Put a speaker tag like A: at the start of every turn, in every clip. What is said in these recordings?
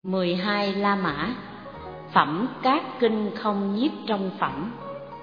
A: 12 La Mã. Phẩm các kinh không nhiếp trong phẩm.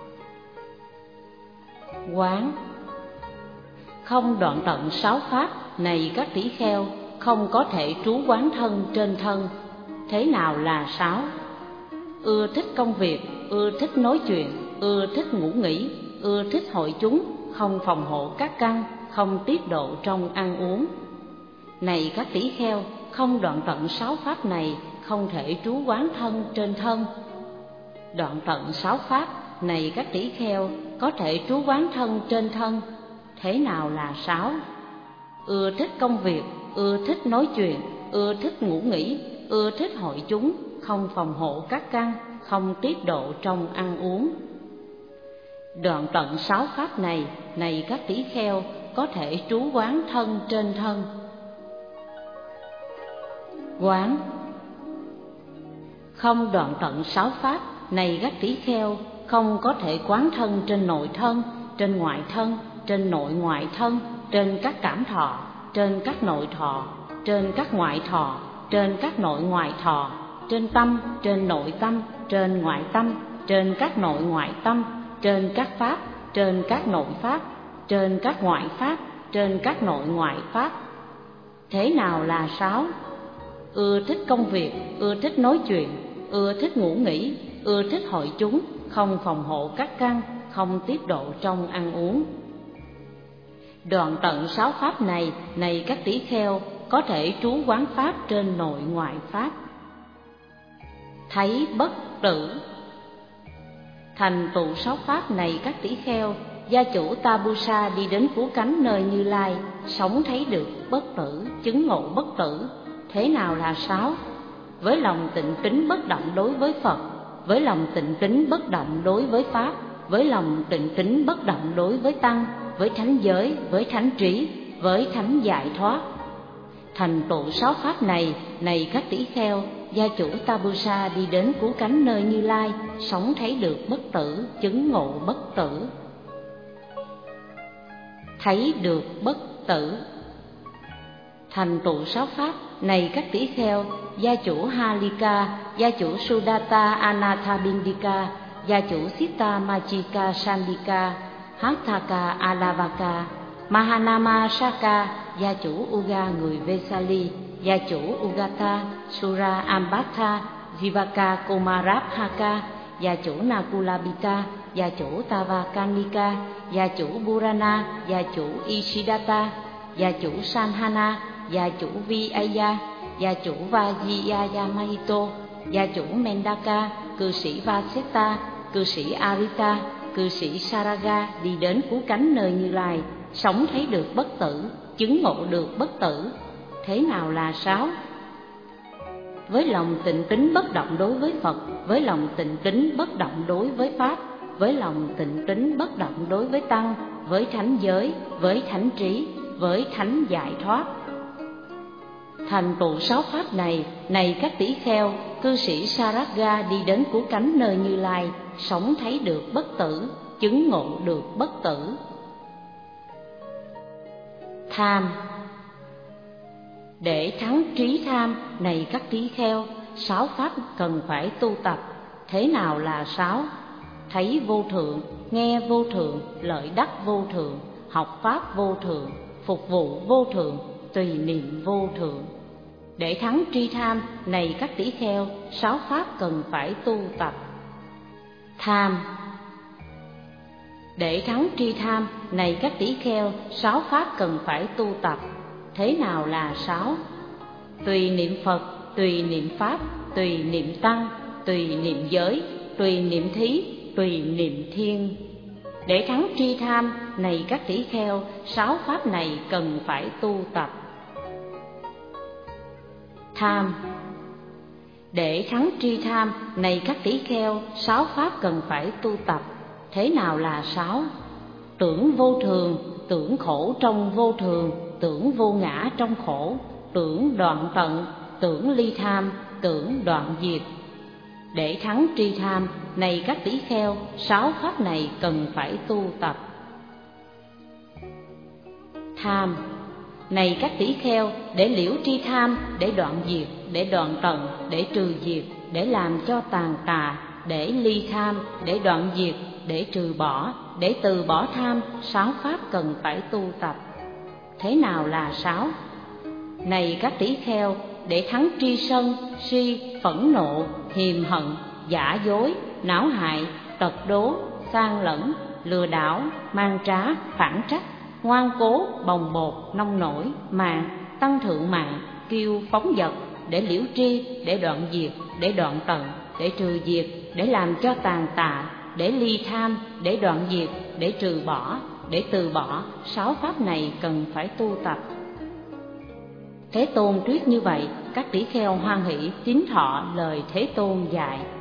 A: Quán không đoạn tận 6 pháp này các tỷ kheo, không có thể trú quán thân trên thân. Thế nào là 6? Ưa thích công việc, ưa thích nói chuyện, ưa thích ngủ nghỉ, ưa thích hội chúng, không phòng hộ các căn, không tiết độ trong ăn uống. Này các tỷ kheo, không đoạn tận 6 pháp này, không thể trú quán thân trên thân. Đoạn tận 6 pháp này các tỷ kheo, có thể trú quán thân trên thân. Thế nào là 6? Ưa thích công việc, ưa thích nói chuyện, ưa thích ngủ nghỉ, ưa thích hội chúng, không phòng hộ các căn, không tiết độ trong ăn uống. Đoạn tận 6 pháp này, này các tỷ kheo, có thể trú quán thân trên thân. Quán không đoạn tận 6 pháp này các tỷ kheo, không có thể quán thân trên nội thân, trên ngoại thân, trên nội ngoại thân, trên các cảm thọ, trên các nội thọ, trên các ngoại thọ, trên các nội ngoại thọ, trên tâm, trên nội tâm, trên ngoại tâm, trên các nội ngoại tâm, trên các pháp, trên các nội pháp, trên các ngoại pháp, trên các nội ngoại pháp. Thế nào là 6? Ưa thích công việc, ưa thích nói chuyện, ưa thích ngủ nghỉ, ưa thích hội chúng, không phòng hộ các căn, không tiết độ trong ăn uống. Đoạn tận 6 pháp này, này các tỷ kheo, có thể trú quán pháp trên nội ngoại pháp. Thấy bất tử. Thành tựu 6 pháp này các tỷ kheo, gia chủ Tabusa đi đến cứu cánh nơi Như Lai, sống thấy được bất tử, chứng ngộ bất tử. Thế nào là 6? Với lòng tịnh tín bất động đối với Phật, với lòng tịnh tín bất động đối với Pháp, với lòng tịnh tín bất động đối với Tăng, với thánh giới, với thánh trí, với thánh giải thoát. Thành tựu 6 pháp này, này các tỷ kheo, gia chủ Tabusa đi đến cứu cánh nơi Như Lai, sống thấy được bất tử, chứng ngộ bất tử. Thấy được bất tử. Thành tựu 6 pháp này các tỷ kheo, gia chủ Halika, gia chủ Sudatta Anathabindika, gia chủ Sita Machika Sandika, Hatthaka Alavaka, Mahanama Saka, gia chủ Uga người Vesali, gia chủ Ugata, Sura Ambata, Jivaka Kumarabhaka, gia chủ Nakulabita, gia chủ Tavakanika, gia chủ Burana, gia chủ Ishidatta, gia chủ Sanhana, gia chủ Viaya, gia chủ Vajiyaya Mahito, gia chủ Mendaka, cư sĩ Vaseta, cư sĩ Arita, cư sĩ Saraga đi đến cứu cánh nơi Như Lai, sống thấy được bất tử, chứng ngộ được bất tử. Thế nào là 6? Với lòng tịnh tín bất động đối với Phật, với lòng tịnh tín bất động đối với Pháp, với lòng tịnh tín bất động đối với Tăng, với thánh giới, với thánh trí, với thánh giải thoát. Thành tựu 6 pháp này, này các tỷ kheo, cư sĩ Saraga đi đến cứu cánh nơi Như Lai, sống thấy được bất tử, chứng ngộ được bất tử. Tham. Để thắng trí tham, này các tỷ kheo, 6 pháp cần phải tu tập. Thế nào là 6? Thấy vô thượng, nghe vô thượng, lợi đắc vô thượng, học pháp vô thượng, phục vụ vô thượng, tùy niệm vô thượng. Để thắng tri tham, này các tỷ kheo, 6 pháp cần phải tu tập. Tham. Để thắng tri tham, này các tỷ kheo, 6 pháp cần phải tu tập. Thế nào là 6? Tùy niệm Phật, tùy niệm Pháp, tùy niệm Tăng, tùy niệm giới, tùy niệm thí, tùy niệm thiên. Để thắng tri tham, này các tỷ kheo, 6 pháp này cần phải tu tập. Tham. Để thắng tri tham, này các tỷ kheo, 6 pháp cần phải tu tập. Thế nào là 6? Tưởng vô thường, tưởng khổ trong vô thường, tưởng vô ngã trong khổ, tưởng đoạn tận, tưởng ly tham, tưởng đoạn diệt. Để thắng tri tham, này các tỷ kheo, 6 pháp này cần phải tu tập. Tham. Này các tỷ kheo, để liễu tri tham, để đoạn diệt để đoạn tận, để trừ diệt, để làm cho tàn tạ, để ly tham, để đoạn diệt, để trừ bỏ, để từ bỏ tham. 6 pháp cần phải tu tập. Thế nào là 6? Này các tỷ kheo, để thắng tri sân, si, phẫn nộ, hiềm hận, giả dối, não hại, tật đố, sang lẫn, lừa đảo, mang trá, phản trách, ngoan cố, bồng bột, nông nổi, mạn, tăng thượng mạng, kiêu, phóng dật, để liễu tri, để đoạn diệt, để đoạn tận, để trừ diệt, để làm cho tàn tạ, để ly tham, để đoạn diệt, để trừ bỏ, để từ bỏ. 6 pháp này cần phải tu tập. Thế Tôn thuyết như vậy, các tỷ kheo hoan hỷ tín thọ lời Thế Tôn dạy.